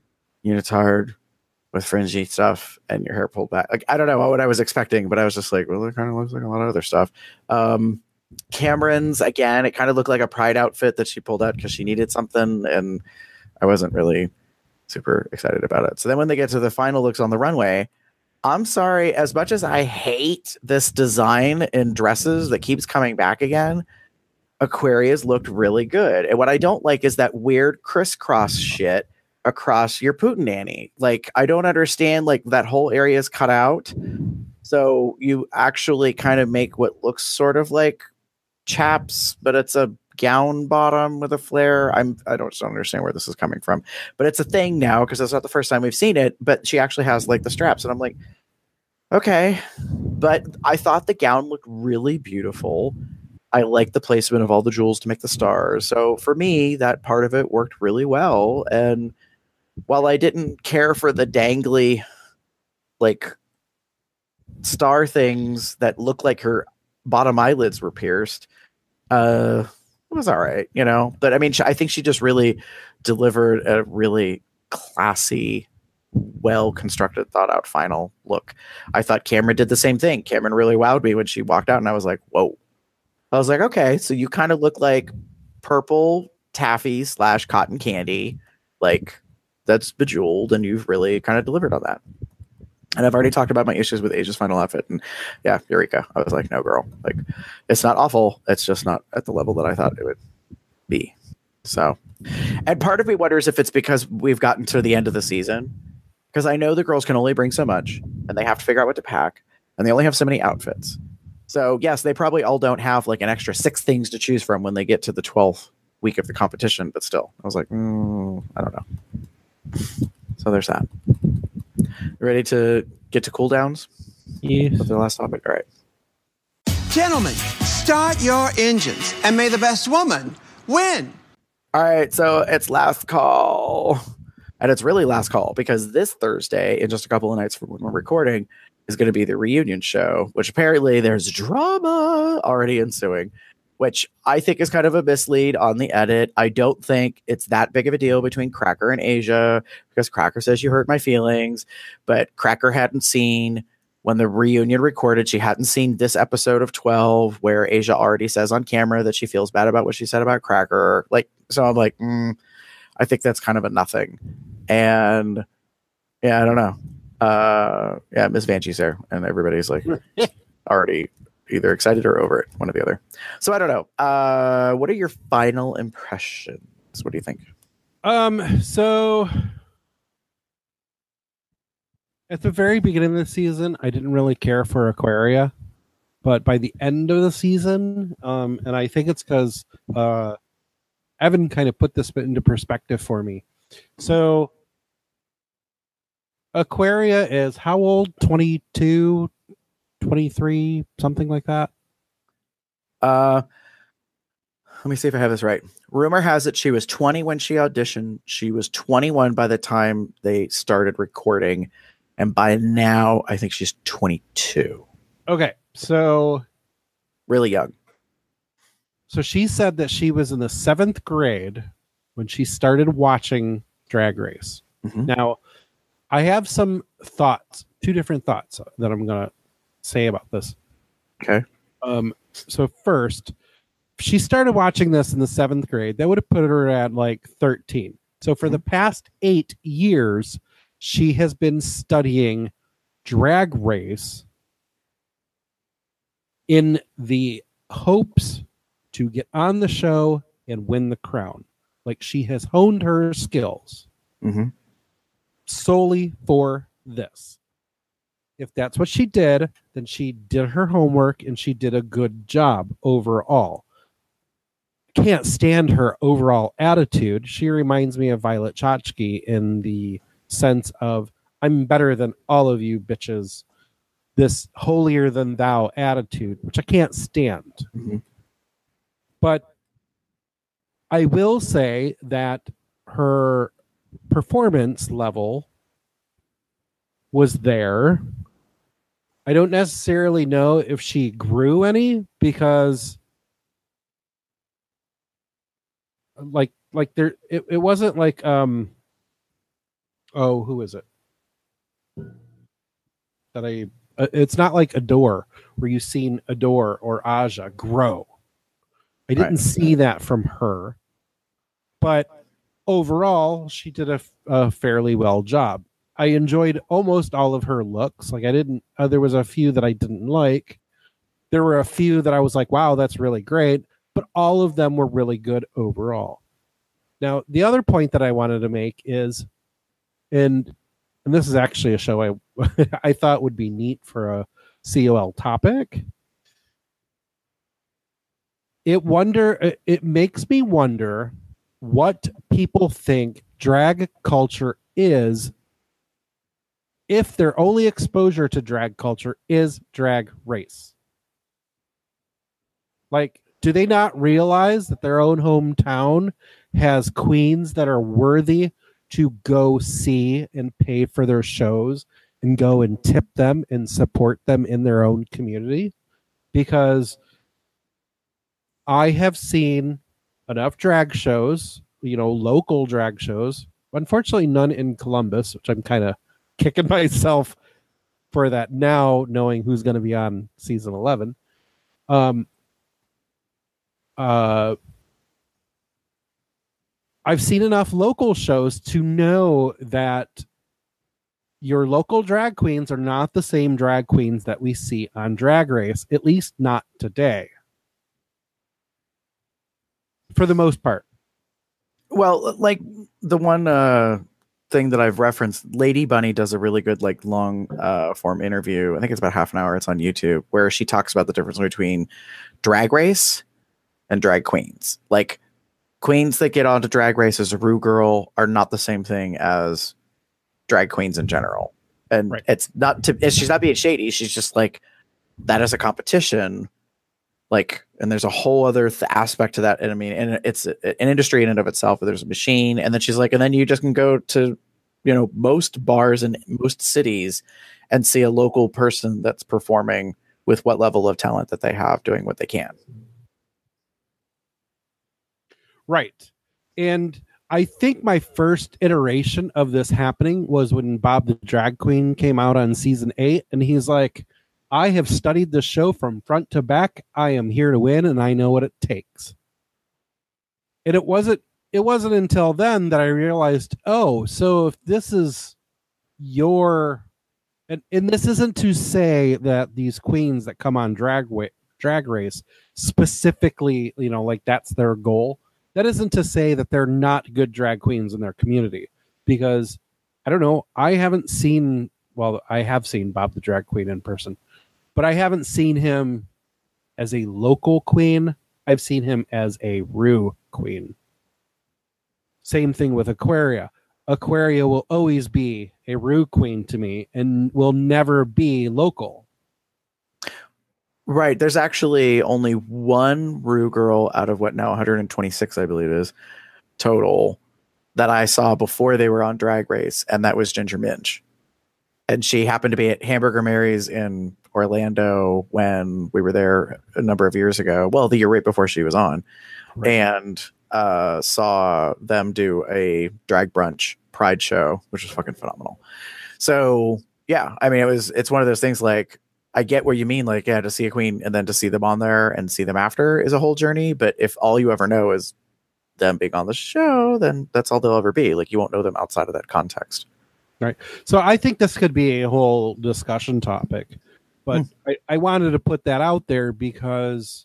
unitard with fringy stuff and your hair pulled back. Like, I don't know what I was expecting, but I was just like, well, it kind of looks like a lot of other stuff. Um, Cameron's, again, it kind of looked like a Pride outfit that she pulled out because she needed something, and I wasn't really super excited about it. So then when they get to the final looks on the runway, I'm sorry, as much as I hate this design in dresses that keeps coming back again, Aquaria's looked really good. And what I don't like is that weird crisscross shit across your Putinani. Like, I don't understand, like, that whole area is cut out. So you actually kind of make what looks sort of like chaps, but it's a gown bottom with a flare. I'm, I don't, just don't understand where this is coming from. But it's a thing now because it's not the first time we've seen it. But she actually has, like, the straps. And I'm like, okay. But I thought the gown looked really beautiful. I like the placement of all the jewels to make the stars. So for me, that part of it worked really well. And while I didn't care for the dangly, like, star things that look like her bottom eyelids were pierced, uh, it was all right, you know? But I mean, I think she just really delivered a really classy, well-constructed, thought-out final look. I thought Cameron did the same thing. Cameron really wowed me when she walked out, and I was like, whoa. I was like, okay, so you kind of look like purple taffy slash cotton candy, like that's bejeweled, and you've really kind of delivered on that. And I've already talked about my issues with Asia's final outfit, and yeah, Eureka. I was like, no, girl, like it's not awful. It's just not at the level that I thought it would be. So, and part of me wonders if it's because we've gotten to the end of the season, because I know the girls can only bring so much, and they have to figure out what to pack, and they only have so many outfits. So yes, they probably all don't have like an extra six things to choose from when they get to the twelfth week of the competition, but still, I was like, mm, I don't know. So there's that. Ready to get to cooldowns? Yes. What's the last topic? All right. Gentlemen, start your engines and may the best woman win. All right, so it's last call. And it's really last call because this Thursday, in just a couple of nights from when we're recording, is going to be the reunion show, which apparently there's drama already ensuing, which I think is kind of a mislead on the edit. I don't think it's that big of a deal between Cracker and Asia because Cracker says you hurt my feelings, but Cracker hadn't seen when the reunion recorded. She hadn't seen this episode of twelve where Asia already says on camera that she feels bad about what she said about Cracker. Like, so I'm like, mm, I think that's kind of a nothing. And yeah, I don't know. Uh, yeah, Miss Vanjie's there, and everybody's like already either excited or over it, one or the other. So I don't know. Uh, what are your final impressions? What do you think? Um, so at the very beginning of the season, I didn't really care for Aquaria, but by the end of the season, um, and I think it's because uh, Evan kind of put this into perspective for me. So Aquaria is how old? twenty-two, twenty-three, something like that? Uh, let me see if I have this right. Rumor has it she was twenty when she auditioned. She was twenty-one by the time they started recording. And by now, I think she's twenty-two. Okay, so... Really young. So she said that she was in the seventh grade when she started watching Drag Race. Mhm. Now, I have some thoughts, two different thoughts that I'm going to say about this. Okay. Um, so first, she started watching this in the seventh grade. That would have put her at like thirteen. So for the past eight years, she has been studying Drag Race in the hopes to get on the show and win the crown. Like, she has honed her skills Mm-hmm. solely for this. If that's what she did, then she did her homework and she did a good job overall. Can't stand her overall attitude. She reminds me of Violet Chachki in the sense of, I'm better than all of you bitches. This holier than thou attitude, which I can't stand. Mm-hmm. But I will say that her performance level was there. I don't necessarily know if she grew any, because like like there it, it wasn't like um oh who is it that I uh, it's not like Adore, where you've seen Adore or Aja grow. I didn't Right. see that from her, but overall she did a, a fairly well job. I enjoyed almost all of her looks. Like I didn't uh, there was a few that I didn't like. There were a few that I was like, wow, that's really great, but all of them were really good overall. Now, the other point that I wanted to make is, and and this is actually a show I I thought would be neat for a C O L topic. It wonder it, it makes me wonder what people think drag culture is, if their only exposure to drag culture is Drag Race. Like, do they not realize that their own hometown has queens that are worthy to go see and pay for their shows and go and tip them and support them in their own community? Because I have seen enough drag shows, you know, local drag shows, unfortunately none in Columbus, which I'm kind of kicking myself for that now, knowing who's going to be on season eleven. Um, uh, I've seen enough local shows to know that your local drag queens are not the same drag queens that we see on Drag Race, at least not today. For the most part. Well, like the one uh, thing that I've referenced, Lady Bunny does a really good like long uh, form interview. I think it's about half an hour. It's on YouTube, where she talks about the difference between Drag Race and drag queens. Like, queens that get onto Drag Race as a Rue girl are not the same thing as drag queens in general. And Right. it's not to, she's not being shady. She's just like, that is a competition. Like, and there's a whole other th- aspect to that. And I mean, and it's a, an industry in and of itself, where there's a machine. And then she's like, and then you just can go to, you know, most bars in most cities and see a local person that's performing with what level of talent that they have, doing what they can. Right. And I think my first iteration of this happening was when Bob the Drag Queen came out on season eight, and he's like, I have studied the show from front to back. I am here to win, and I know what it takes. And it wasn't it wasn't until then that I realized, oh, so if this is your and, and this isn't to say that these queens that come on drag wa- drag race specifically, you know, like that's their goal. That isn't to say that they're not good drag queens in their community, because I don't know, I haven't seen, well, I have seen Bob the Drag Queen in person, but I haven't seen him as a local queen. I've seen him as a Rue queen. Same thing with Aquaria. Aquaria will always be a Rue queen to me and will never be local. Right. There's actually only one Rue girl out of what now one hundred twenty-six, I believe it is, total, that I saw before they were on Drag Race, and that was Ginger Minj. And she happened to be at Hamburger Mary's in Orlando when we were there a number of years ago. Well, the year right before she was on. Right. And uh, saw them do a drag brunch Pride show, which was fucking phenomenal. So yeah, I mean, it was, it's one of those things like, I get what you mean. Like, yeah, to see a queen and then to see them on there and see them after is a whole journey. But if all you ever know is them being on the show, then that's all they'll ever be. Like, you won't know them outside of that context. Right. So I think this could be a whole discussion topic, but hmm. I, I wanted to put that out there because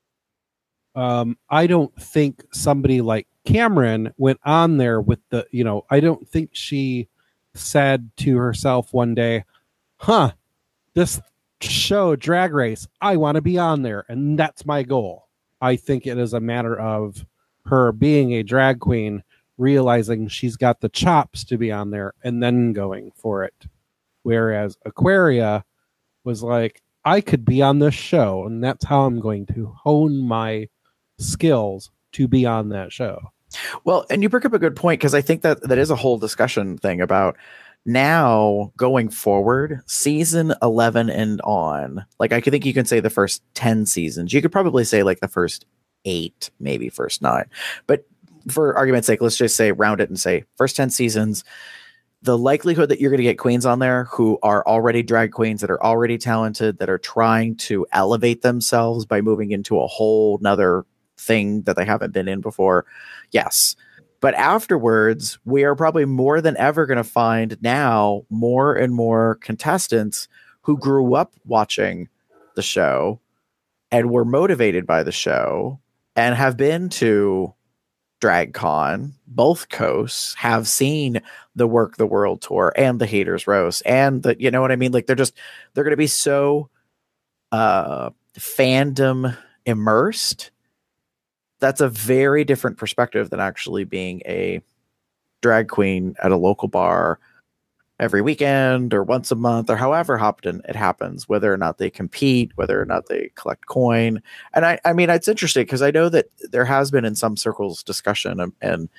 um, I don't think somebody like Cameron went on there with the, you know, I don't think she said to herself one day, huh, this show, Drag Race, I want to be on there, and that's my goal. I think it is a matter of her being a drag queen, realizing she's got the chops to be on there, and then going for it. Whereas Aquaria was like, I could be on this show, and that's how I'm going to hone my skills to be on that show. Well, and you bring up a good point, because I think that that is a whole discussion thing about now going forward, season eleven and on. Like, I could think you can say the first ten seasons. You could probably say like the first eight, maybe first nine. But for argument's sake, let's just say round it and say first ten seasons. The likelihood that you're going to get queens on there who are already drag queens, that are already talented, that are trying to elevate themselves by moving into a whole nother thing that they haven't been in before. Yes. But afterwards, we are probably more than ever going to find now more and more contestants who grew up watching the show and were motivated by the show and have been to DragCon, both coasts, have seen the Work the World tour and the Haters Roast, and the, you know what I mean? Like, they're just, they're going to be so uh, fandom immersed. That's a very different perspective than actually being a drag queen at a local bar every weekend or once a month or however often it happens, whether or not they compete, whether or not they collect coin. And I, I mean, it's interesting because I know that there has been in some circles discussion and, and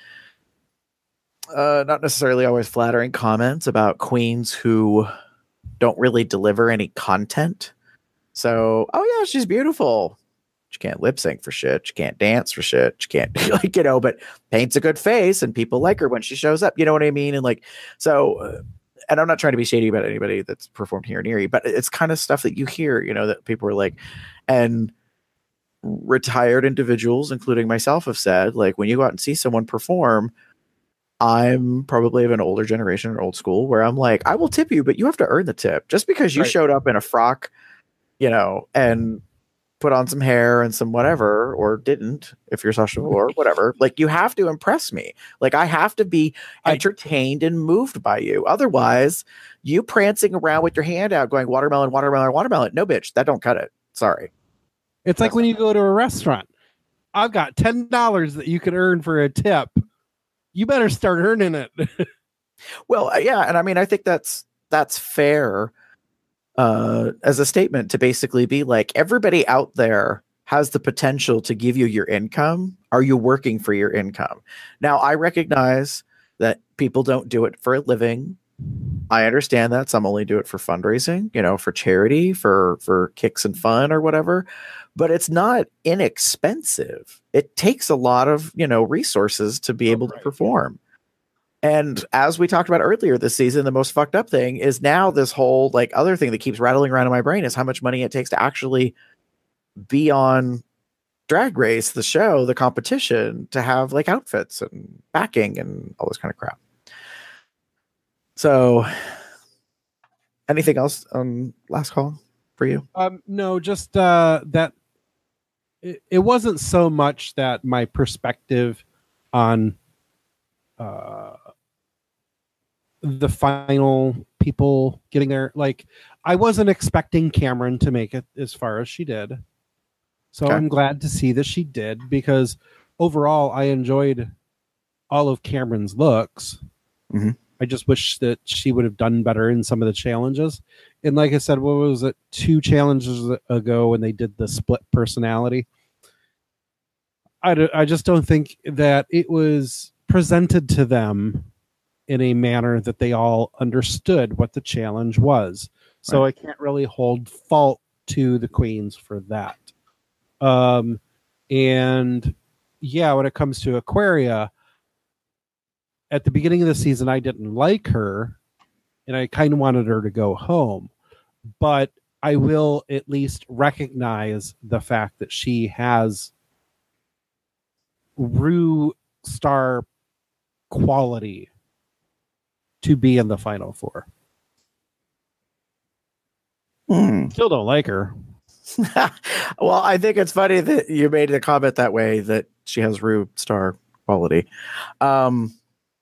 uh, not necessarily always flattering comments about queens who don't really deliver any content. So, oh yeah, she's beautiful. She can't lip sync for shit. She can't dance for shit. She can't, like, you know, but paints a good face and people like her when she shows up. You know what I mean? And like, so, uh, and I'm not trying to be shady about anybody that's performed here in Erie, but it's kind of stuff that you hear, you know, that people are like, and retired individuals, including myself, have said, like, when you go out and see someone perform, I'm probably of an older generation or old school where I'm like, I will tip you, but you have to earn the tip. Just because you right. showed up in a frock, you know, and put on some hair and some whatever, or didn't, if you're social or whatever, like, you have to impress me. Like, I have to be entertained I, and moved by you. Otherwise, you prancing around with your hand out going watermelon, watermelon, watermelon. No, bitch, that don't cut it. Sorry. It's That's like when you go to a restaurant. I've got ten dollars that you can earn for a tip. You better start earning it. Well, yeah. And I mean, I think that's, that's fair. Uh, as a statement to basically be like, everybody out there has the potential to give you your income. Are you working for your income? Now, I recognize that people don't do it for a living. I understand that. Some only do it for fundraising, you know, for charity, for, for kicks and fun or whatever, but it's not inexpensive. It takes a lot of, you know, resources to be able to perform. And as we talked about earlier this season, the most fucked up thing is now this whole like other thing that keeps rattling around in my brain is how much money it takes to actually be on Drag Race, the show, the competition, to have like outfits and backing and all this kind of crap. So anything else on last call for you? Um, no, just uh, that it, it wasn't so much that my perspective on uh, the final people getting there, like, I wasn't expecting Cameron to make it as far as she did. So okay. I'm glad to see that she did, because overall I enjoyed all of Cameron's looks. Mm-hmm. I just wish that she would have done better in some of the challenges. And like I said, what was it? Two challenges ago when they did the split personality. I, d- I just don't think that it was presented to them in a manner that they all understood what the challenge was. So right. I can't really hold fault to the queens for that. Um, and yeah, when it comes to Aquaria, at the beginning of the season, I didn't like her, and I kind of wanted her to go home. But I will at least recognize the fact that she has Rue star quality to be in the Final Four. Hmm. Still don't like her. Well, I think it's funny that you made the comment that way, that she has Rue star quality. Um,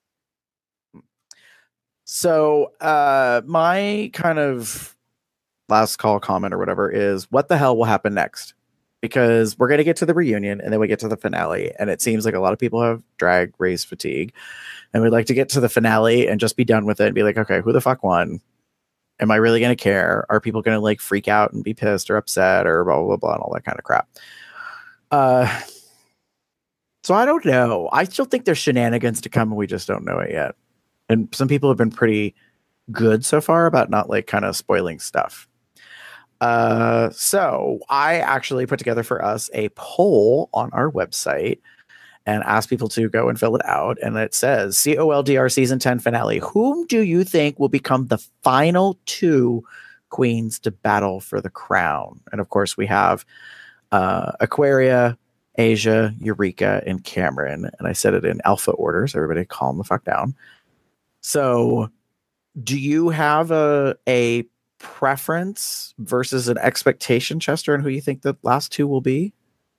so uh, my kind of last call comment or whatever is, what the hell will happen next? Because we're going to get to the reunion and then we get to the finale. And it seems like a lot of people have drag race fatigue. And we'd like to get to the finale and just be done with it and be like, okay, who the fuck won? Am I really going to care? Are people going to like freak out and be pissed or upset or blah, blah, blah, and all that kind of crap? Uh, so I don't know. I still think there's shenanigans to come and we just don't know it yet. And some people have been pretty good so far about not like kind of spoiling stuff. Uh, so I actually put together for us a poll on our website and asked people to go and fill it out. And it says, C O L D R Season ten finale. Whom do you think will become the final two queens to battle for the crown? And of course, we have uh, Aquaria, Asia, Eureka, and Cameron. And I said it in alpha order, so everybody calm the fuck down. So do you have a, a preference versus an expectation, Chester, and who you think the last two will be?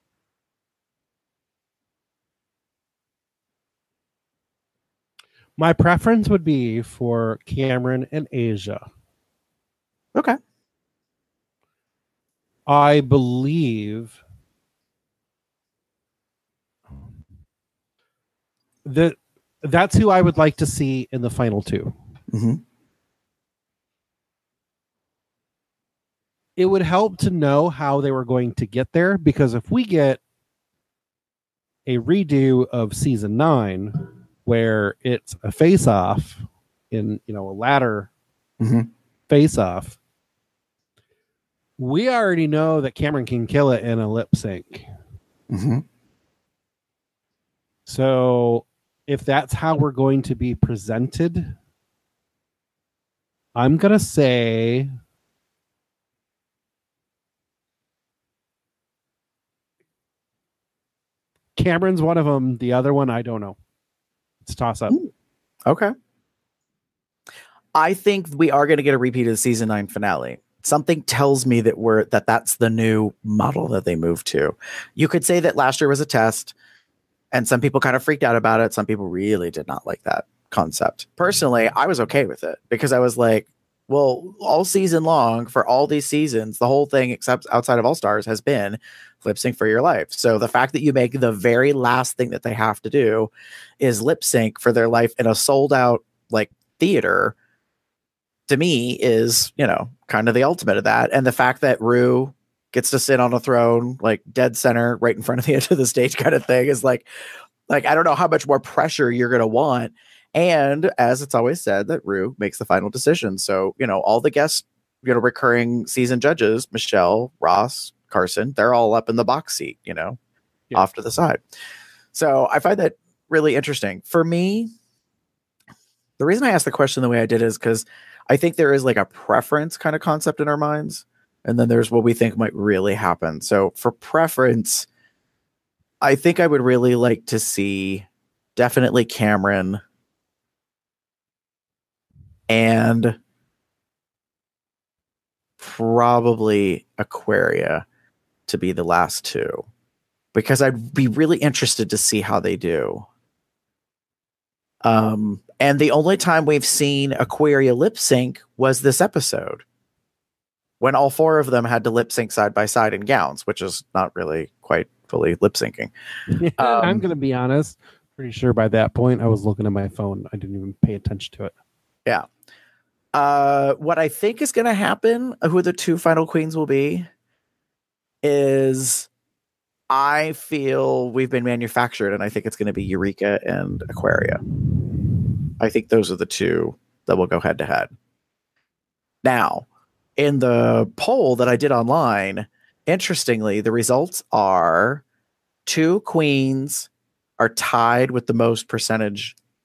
My preference would be for Cameron and Asia. Okay. I believe that that's who I would like to see in the final two. Mm-hmm. It would help to know how they were going to get there, because if we get a redo of season nine where it's a face-off in, you know, a ladder mm-hmm. face-off, we already know that Cameron can kill it in a lip sync. Mm-hmm. So if that's how we're going to be presented, I'm going to say Cameron's one of them. The other one, I don't know. It's a toss-up. Okay. I think we are going to get a repeat of the season nine finale. Something tells me that we're that that's the new model that they moved to. You could say that last year was a test, and some people kind of freaked out about it. Some people really did not like that concept. Personally, I was okay with it because I was like, well, all season long for all these seasons, the whole thing except outside of All Stars has been lip sync for your life. So the fact that you make the very last thing that they have to do is lip sync for their life in a sold out like theater, to me is, you know, kind of the ultimate of that. And the fact that Rue gets to sit on a throne, like dead center right in front of the edge of the stage kind of thing is like, like, I don't know how much more pressure you're going to want. And as it's always said, that Rue makes the final decision. So, you know, all the guests, you know, recurring season judges, Michelle, Ross, Carson, they're all up in the box seat, you know, yeah. off to the side. So I find that really interesting. For me, the reason I asked the question the way I did is because I think there is like a preference kind of concept in our minds. And then there's what we think might really happen. So for preference, I think I would really like to see definitely Cameron and probably Aquaria to be the last two, because I'd be really interested to see how they do. Um, and the only time we've seen Aquaria lip sync was this episode when all four of them had to lip sync side by side in gowns, which is not really quite fully lip syncing. um, I'm going to be honest. Pretty sure by that point I was looking at my phone. I didn't even pay attention to it. Yeah. Uh, what I think is going to happen, who the two final queens will be, is I feel we've been manufactured, and I think it's going to be Eureka and Aquaria. I think those are the two that will go head to head. Now, in the poll that I did online, interestingly, the results are two queens are tied with the most percentage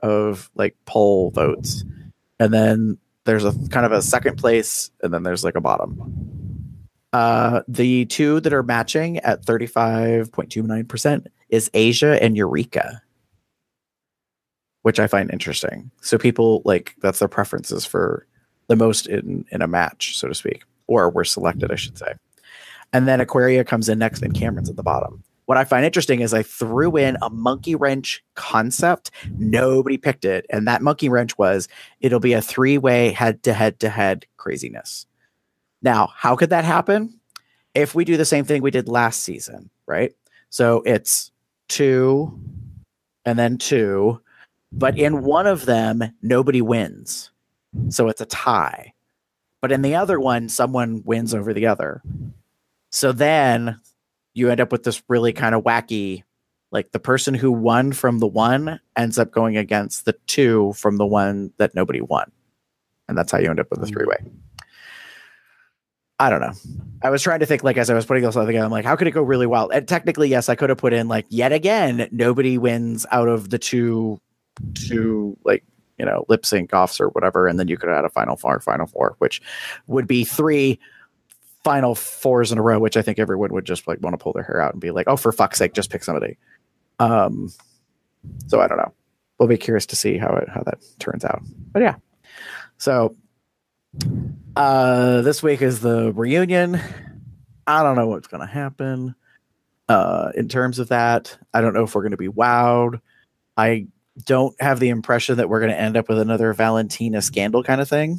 of like poll votes, and then there's a kind of a second place, and then there's like a bottom. Uh, the two that are matching at thirty-five point two nine percent is Asia and Eureka, which I find interesting. So people like that's their preferences for the most in in a match, so to speak, or were selected, I should say. And then Aquaria comes in next, and Cameron's at the bottom. What I find interesting is I threw in a monkey wrench concept. Nobody picked it. And that monkey wrench was, it'll be a three-way head-to-head-to-head craziness. Now, how could that happen? If we do the same thing we did last season, right? So it's two and then two, but in one of them, nobody wins. So it's a tie. But in the other one, someone wins over the other. So then you end up with this really kind of wacky, like the person who won from the one ends up going against the two from the one that nobody won. And that's how you end up with a three-way. I don't know. I was trying to think, like, as I was putting this all together, I'm like, how could it go really wild? And technically, yes, I could have put in, like, yet again, nobody wins out of the two, two, like, you know, lip sync offs or whatever. And then you could have had a final four, final four, which would be three final fours in a row, which I think everyone would just like want to pull their hair out and be like, oh, for fuck's sake, just pick somebody. Um, so I don't know. We'll be curious to see how it, how that turns out. But yeah. So uh, this week is the reunion. I don't know what's going to happen uh, in terms of that. I don't know if we're going to be wowed. I don't have the impression that we're going to end up with another Valentina scandal kind of thing.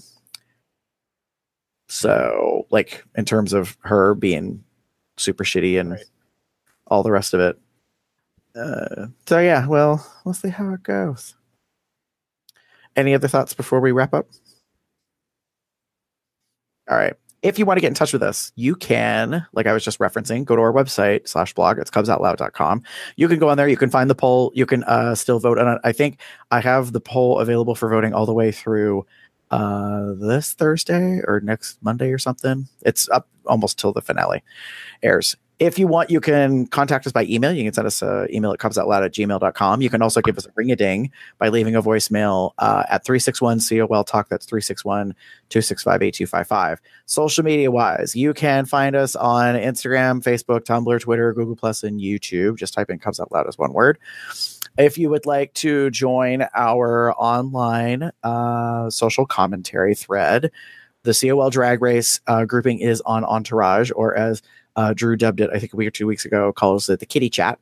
So, like, in terms of her being super shitty and right. all the rest of it. Uh, so, yeah, well, we'll see how it goes. Any other thoughts before we wrap up? All right. If you want to get in touch with us, you can, like I was just referencing, go to our website slash blog. It's cubs out loud dot com. You can go on there. You can find the poll. You can uh, still vote on it. I think I have the poll available for voting all the way through uh this Thursday or next Monday or something. It's up almost till the finale airs. If you want, you can contact us by email. You can send us an email at cubs out loud at gmail dot com. You can also give us a ring-a-ding by leaving a voicemail uh, at three six one C O L Talk. That's three six one, two six five, eight two five five. Social media-wise, you can find us on Instagram, Facebook, Tumblr, Twitter, Google Plus, and YouTube. Just type in Cubs Out Loud as one word. If you would like to join our online uh, social commentary thread, the C O L Drag Race uh, grouping is on Entourage, or as uh, Drew dubbed it, I think a week or two weeks ago, calls it the Kitty Chat.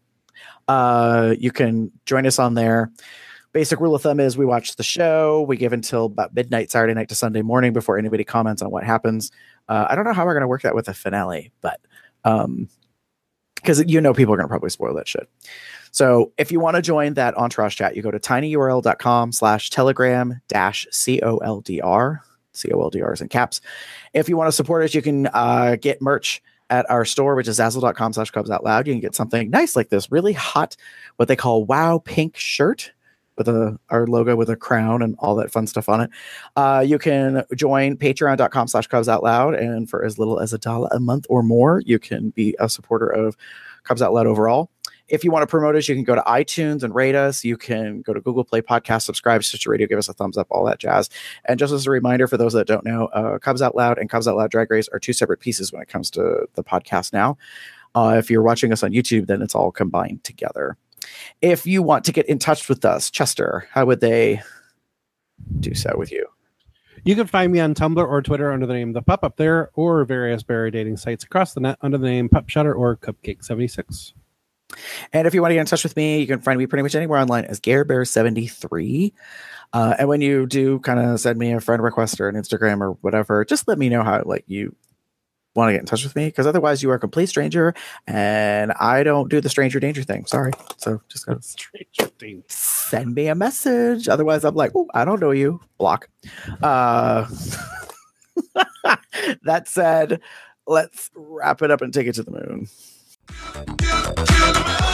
Uh, you can join us on there. Basic rule of thumb is we watch the show. We give until about midnight, Saturday night to Sunday morning before anybody comments on what happens. Uh, I don't know how we're going to work that with the finale, but um, because you know people are going to probably spoil that shit. So if you want to join that Entourage chat, you go to tinyurl.com slash telegram dash C-O-L-D-R. C O L D R is in caps. If you want to support us, you can uh, get merch at our store, which is zazzle.com slash Cubs Out Loud. You can get something nice like this really hot, what they call wow pink shirt with a our logo with a crown and all that fun stuff on it. Uh, you can join patreon.com slash Cubs Out Loud. And for as little as a dollar a month or more, you can be a supporter of Cubs Out Loud overall. If you want to promote us, you can go to iTunes and rate us. You can go to Google Play Podcast, subscribe to Stitcher Radio, give us a thumbs up, all that jazz. And just as a reminder, for those that don't know, uh, Cubs Out Loud and Cubs Out Loud Drag Race are two separate pieces when it comes to the podcast now. Uh, if you're watching us on YouTube, then it's all combined together. If you want to get in touch with us, Chester, how would they do so with you? You can find me on Tumblr or Twitter under the name The Pup Up There, or various berry dating sites across the net under the name Pup Shutter or Cupcake seventy-six. And if you want to get in touch with me, you can find me pretty much anywhere online as Gare Bear seventy-three. Uh, and when you do kind of send me a friend request or an Instagram or whatever, just let me know how like you want to get in touch with me, because otherwise you are a complete stranger and I don't do the stranger danger thing. Sorry. So just go stranger danger. Send me a message. Otherwise I'm like, oh, I don't know you. Block. Uh, that said, let's wrap it up and take it to the moon. Kill, kill the moon.